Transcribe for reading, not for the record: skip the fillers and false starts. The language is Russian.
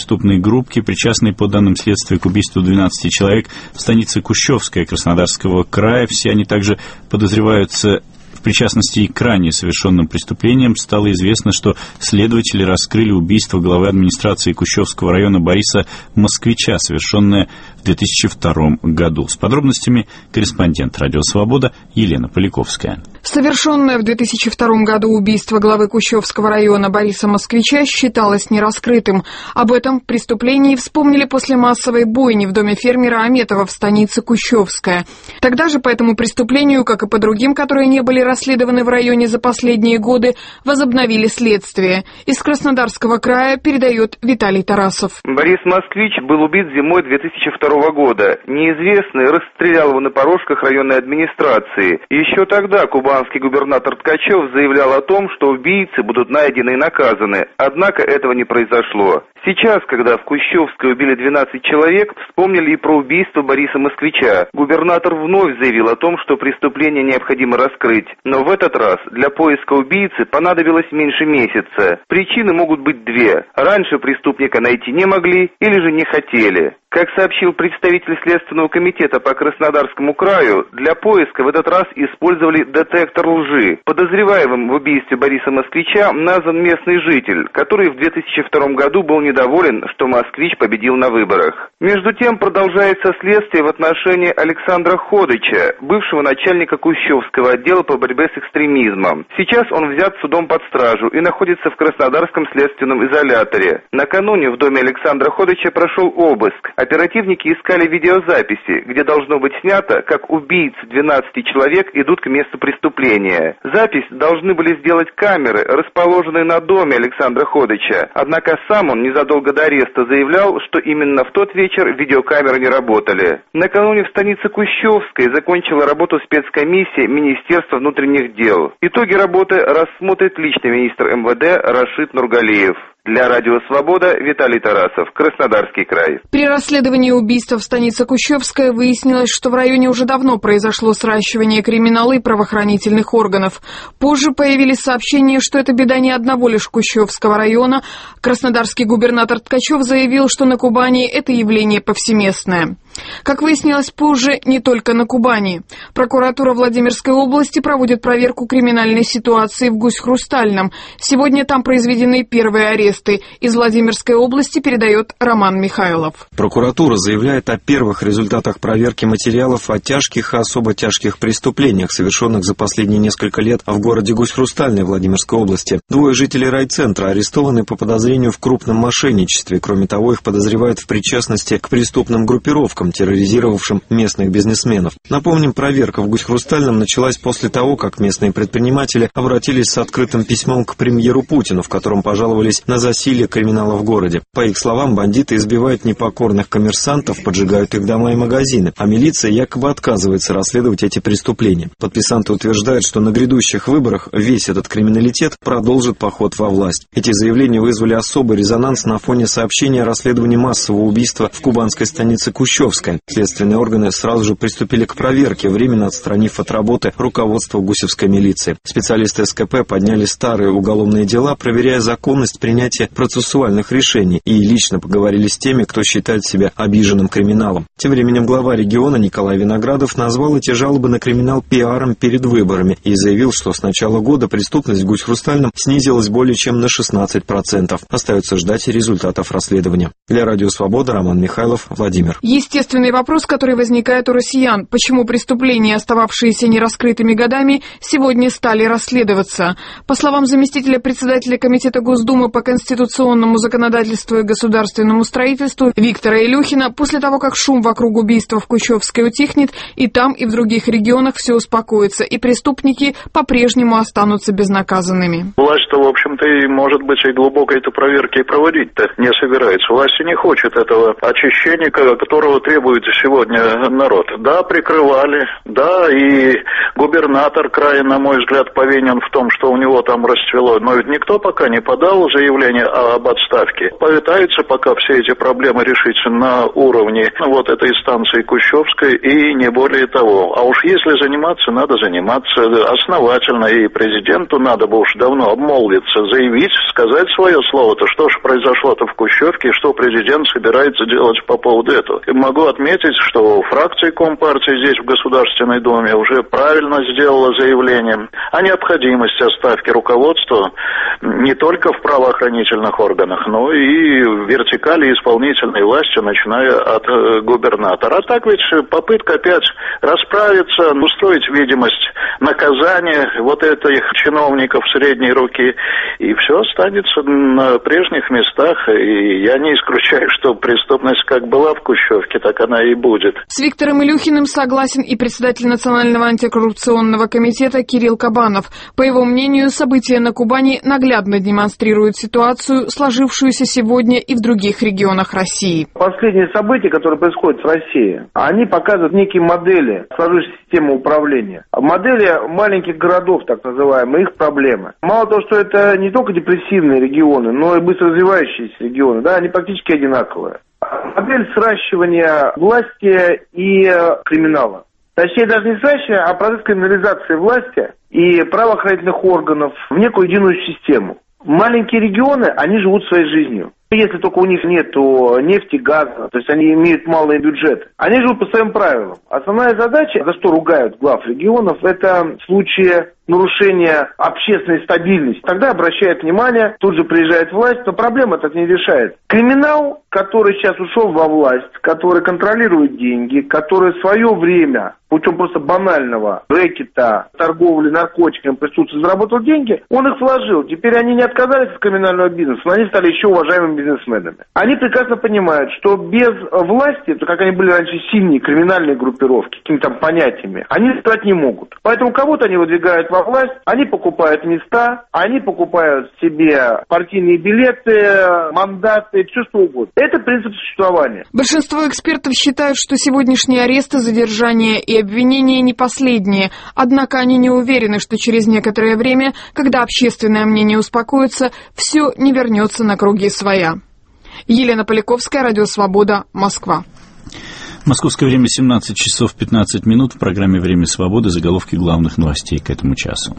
преступной группки, причастной, по данным следствия, к убийству 12 человек в станице Кущевская Краснодарского края. Все они также подозреваются в причастности и к ранее совершенным преступлениям. Стало известно, что следователи раскрыли убийство главы администрации Кущевского района Бориса Москвича, совершенное в 2002 году. С подробностями корреспондент «Радио Свобода» Елена Поляковская. Совершенное в 2002 году убийство главы Кущевского района Бориса Москвича считалось нераскрытым. Об этом преступлении вспомнили после массовой бойни в доме фермера Аметова в станице Кущевская. Тогда же по этому преступлению, как и по другим, которые не были расследованы в районе за последние годы, возобновили следствие. Из Краснодарского края передает Виталий Тарасов. Борис Москвич был убит зимой 2002 года. Неизвестный расстрелял его на порожках районной администрации. Еще тогда кубанский губернатор Ткачев заявлял о том, что убийцы будут найдены и наказаны. Однако этого не произошло. Сейчас, когда в Кущевской убили 12 человек, вспомнили и про убийство Бориса Москвича. Губернатор вновь заявил о том, что преступление необходимо раскрыть. Но в этот раз для поиска убийцы понадобилось меньше месяца. Причины могут быть две. Раньше преступника найти не могли или же не хотели. Как сообщил представитель Следственного комитета по Краснодарскому краю, для поиска в этот раз использовали детектор лжи. Подозреваемым в убийстве Бориса Москвича назван местный житель, который в 2002 году был недоволен, что Москвич победил на выборах. Между тем продолжается следствие в отношении Александра Ходыча, бывшего начальника Кущевского отдела по борьбе с экстремизмом. Сейчас он взят судом под стражу и находится в Краснодарском следственном изоляторе. Накануне в доме Александра Ходыча прошел обыск. Оперативники искали видеозаписи, где должно быть снято, как убийцы 12 человек идут к месту преступления. Запись должны были сделать камеры, расположенные на доме Александра Ходыча. Однако сам он незадолго до ареста заявлял, что именно в тот вечер видеокамеры не работали. Накануне в станице Кущевской закончила работу спецкомиссия Министерства внутренних дел. Итоги работы рассмотрит лично министр МВД Рашид Нургалиев. Для Радио Свобода Виталий Тарасов, Краснодарский край. При расследовании убийства в станице Кущевская выяснилось, что в районе уже давно произошло сращивание криминала и правоохранительных органов. Позже появились сообщения, что это беда не одного лишь Кущевского района. Краснодарский губернатор Ткачев заявил, что на Кубани это явление повсеместное. Как выяснилось позже, не только на Кубани. Прокуратура Владимирской области проводит проверку криминальной ситуации в Гусь-Хрустальном. Сегодня там произведены первые аресты. Из Владимирской области передает Роман Михайлов. Прокуратура заявляет о первых результатах проверки материалов о тяжких и особо тяжких преступлениях, совершенных за последние несколько лет в городе Гусь-Хрустальной Владимирской области. 2 жителей райцентра арестованы по подозрению в крупном мошенничестве. Кроме того, их подозревают в причастности к преступным группировкам, терроризировавшим местных бизнесменов. Напомним, проверка в Гусь-Хрустальном началась после того, как местные предприниматели обратились с открытым письмом к премьеру Путину, в котором пожаловались на засилье криминала в городе. По их словам, бандиты избивают непокорных коммерсантов, поджигают их дома и магазины, а милиция якобы отказывается расследовать эти преступления. Подписанты утверждают, что на грядущих выборах весь этот криминалитет продолжит поход во власть. Эти заявления вызвали особый резонанс на фоне сообщения о расследовании массового убийства в кубанской станице Кущевской. Следственные органы сразу же приступили к проверке, временно отстранив от работы руководство гусевской милиции. Специалисты СКП подняли старые уголовные дела, проверяя законность принятия процессуальных решений, и лично поговорили с теми, кто считает себя обиженным криминалом. Тем временем глава региона Николай Виноградов назвал эти жалобы на криминал пиаром перед выборами и заявил, что с начала года преступность в Гусь-Хрустальном снизилась более чем на 16%. Остается ждать результатов расследования. Для Радио Свобода Роман Михайлов, Владимир. Естественный вопрос, который возникает у россиян. Почему преступления, остававшиеся нераскрытыми годами, сегодня стали расследоваться? По словам заместителя председателя Комитета Госдумы по конституционному законодательству и государственному строительству Виктора Илюхина, после того, как шум вокруг убийства в Кущевской утихнет, и там, и в других регионах все успокоится, и преступники по-прежнему останутся безнаказанными. Власть-то, в общем-то, и, может быть, и глубокой-то проверки проводить-то не собирается. Власть не хочет этого очищения, которого требует сегодня народ. Да, прикрывали, да, и губернатор края, на мой взгляд, повинен в том, что у него там расцвело. Но ведь никто пока не подал заявление об отставке. Пытаются пока все эти проблемы решить на уровне вот этой станции Кущевской и не более того. А уж если заниматься, надо заниматься основательно. И президенту надо бы уж давно обмолвиться, заявить, сказать свое слово-то, что же произошло-то в Кущевке, что что президент собирается делать по поводу этого. И могу отметить, что фракция Компартии здесь в Государственной Думе уже правильно сделала заявление о необходимости отставки руководства не только в правоохранительных органах, но и в вертикали исполнительной власти, начиная от губернатора. А так ведь попытка опять расправиться, устроить видимость наказания вот этих чиновников средней руки, и все останется на прежних местах. И я не исключаю, что преступность как была в Кущевке, так она и будет. С Виктором Илюхиным согласен и председатель Национального антикоррупционного комитета Кирилл Кабанов. По его мнению, события на Кубани наглядно демонстрируют ситуацию, сложившуюся сегодня и в других регионах России. Последние события, которые происходят в России, они показывают некие модели сложившейся системы управления. Модели маленьких городов, так называемые, их проблемы. Мало того, что это не только депрессивные регионы, но и быстро развивающиеся регионы, да, они практически одинаковые. Модель сращивания власти и криминала. Точнее, даже не сращивания, а процесс криминализации власти и правоохранительных органов в некую единую систему. Маленькие регионы, они живут своей жизнью. Если только у них нет нефти, газа, то есть они имеют малые бюджеты. Они живут по своим правилам. Основная задача, за что ругают глав регионов, это в случае нарушения общественной стабильности. Тогда обращают внимание, тут же приезжает власть, но проблема так не решается. Криминал, который сейчас ушел во власть, который контролирует деньги, который в свое время путем просто банального рэкета, торговли наркотиками, преступности заработал деньги, он их вложил. Теперь они не отказались от криминального бизнеса, но они стали еще уважаемыми бизнесменами. Они прекрасно понимают, что без власти, то как они были раньше сильные криминальные группировки, какими-то там понятиями, они стать не могут. Поэтому кого-то они выдвигают во власть, они покупают места, они покупают себе партийные билеты, мандаты, все что угодно. Это принцип существования. Большинство экспертов считают, что сегодняшние аресты, задержания и обвинения не последние. Однако они не уверены, что через некоторое время, когда общественное мнение успокоится, все не вернется на круги своя. Елена Поляковская, Радио Свобода, Москва. Московское время 17 часов 15 минут. В программе «Время свободы» заголовки главных новостей к этому часу.